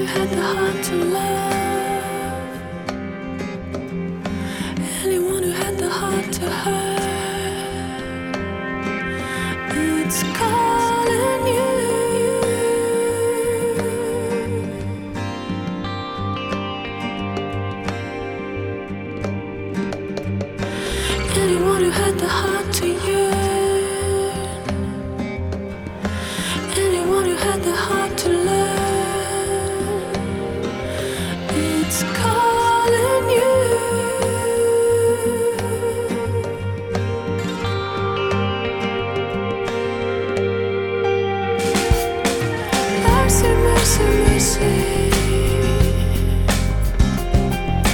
had the heart to love, anyone who had the heart to hurt, it's calling you. Anyone who had the heart